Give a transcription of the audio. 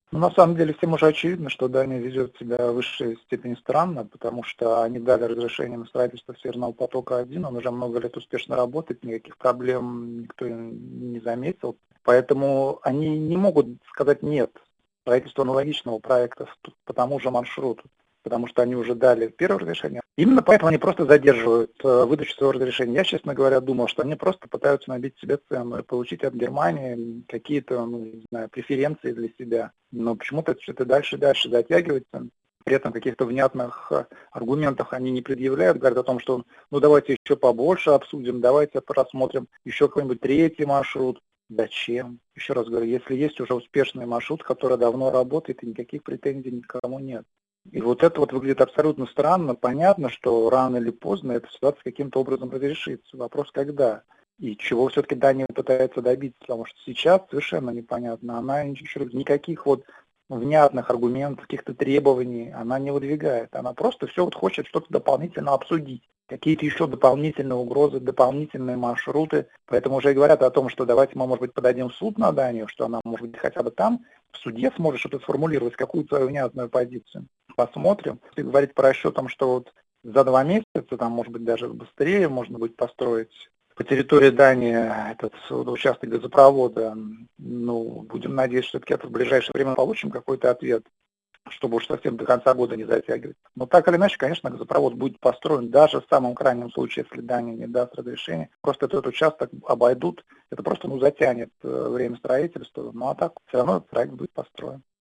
Ну, на самом деле всем уже очевидно, что Дания ведет себя в высшей степени странно, потому что они дали разрешение на строительство Северного потока-1, он уже много лет успешно работает, никаких проблем никто не заметил. Поэтому они не могут сказать «нет» строительству аналогичного проекта по тому же маршруту, потому что они уже дали первое разрешение. Именно поэтому они просто задерживают выдачу своего разрешения. Я, честно говоря, думал, что они просто пытаются набить себе цену и получить от Германии какие-то, ну, не знаю, преференции для себя. Но почему-то все это дальше и дальше затягивается. При этом каких-то внятных аргументов они не предъявляют, говорят о том, что ну давайте еще побольше обсудим, давайте просмотрим еще какой-нибудь третий маршрут. Зачем? Еще раз говорю, если есть уже успешный маршрут, который давно работает, и никаких претензий никому нет. И вот это вот выглядит абсолютно странно. Понятно, что рано или поздно эта ситуация каким-то образом разрешится. Вопрос когда? И чего все-таки Дания пытается добиться, потому что сейчас совершенно непонятно. Она никаких вот внятных аргументов, каких-то требований она не выдвигает. Она просто все вот хочет что-то дополнительно обсудить. Какие-то еще дополнительные угрозы, дополнительные маршруты. Поэтому уже и говорят о том, что давайте мы, может быть, подадим в суд на Данию, что она, может быть, хотя бы там в суде сможет что-то сформулировать, какую-то свою внятную позицию. Посмотрим. Если говорить по расчетам, что вот за 2 месяца, там, может быть, даже быстрее можно будет построить по территории Дании этот участок газопровода, ну, будем надеяться, что все-таки в ближайшее время получим какой-то ответ, чтобы уж совсем до конца года не затягивать. Но так или иначе, конечно, газопровод будет построен даже в самом крайнем случае, если Дания не даст разрешения. Просто этот участок обойдут, это просто затянет время строительства, ну а так все равно проект будет построен.